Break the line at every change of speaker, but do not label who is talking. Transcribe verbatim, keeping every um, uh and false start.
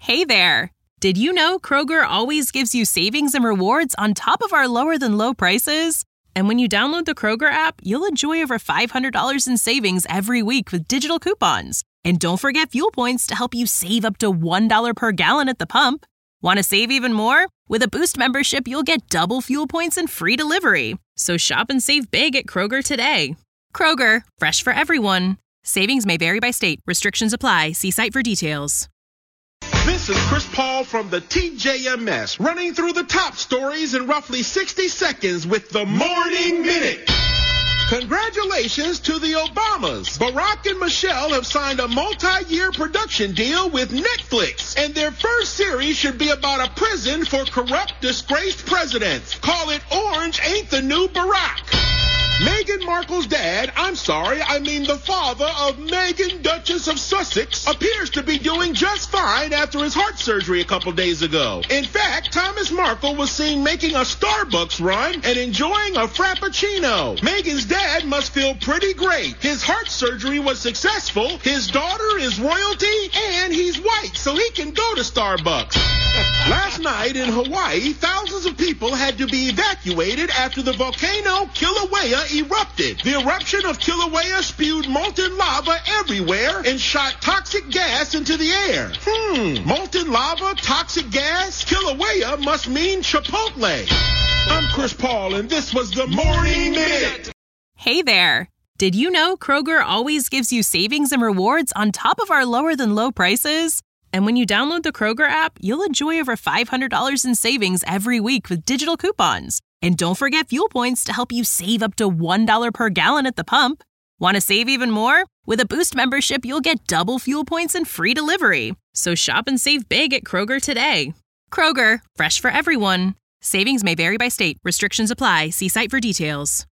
Hey there! Did you know Kroger always gives you savings and rewards on top of our lower-than-low prices? And when you download the Kroger app, you'll enjoy over five hundred dollars in savings every week with digital coupons. And don't forget fuel points to help you save up to one dollar per gallon at the pump. Want to save even more? With a Boost membership, you'll get double fuel points and free delivery. So shop and save big at Kroger today. Kroger, fresh for everyone. Savings may vary by state. Restrictions apply. See site for details.
This is Chris Paul from the T J M S, running through the top stories in roughly sixty seconds with the Morning Minute. Congratulations to the Obamas. Barack and Michelle have signed a multi-year production deal with Netflix, and their first series should be about a prison for corrupt, disgraced presidents. Call it Orange Ain't the New Barack. Meghan Markle's dad, I'm sorry, I mean the father of Meghan, Duchess of Sussex, appears to be doing just fine after his heart surgery a couple days ago. In fact, Thomas Markle was seen making a Starbucks run and enjoying a Frappuccino. Meghan's dad must feel pretty great. His heart surgery was successful, his daughter is royalty, and he's white, so he can go to Starbucks. Last night in Hawaii, thousands of people had to be evacuated after the volcano Kilauea erupted. The eruption of Kilauea spewed molten lava everywhere and shot toxic gas into the air. Hmm, molten lava, toxic gas? Kilauea must mean Chipotle. I'm Chris Paul, and this was the Morning Minute.
Hey there! Did you know Kroger always gives you savings and rewards on top of our lower-than-low prices? And when you download the Kroger app, you'll enjoy over five hundred dollars in savings every week with digital coupons. And don't forget fuel points to help you save up to one dollar per gallon at the pump. Want to save even more? With a Boost membership, you'll get double fuel points and free delivery. So shop and save big at Kroger today. Kroger, fresh for everyone. Savings may vary by state. Restrictions apply. See site for details.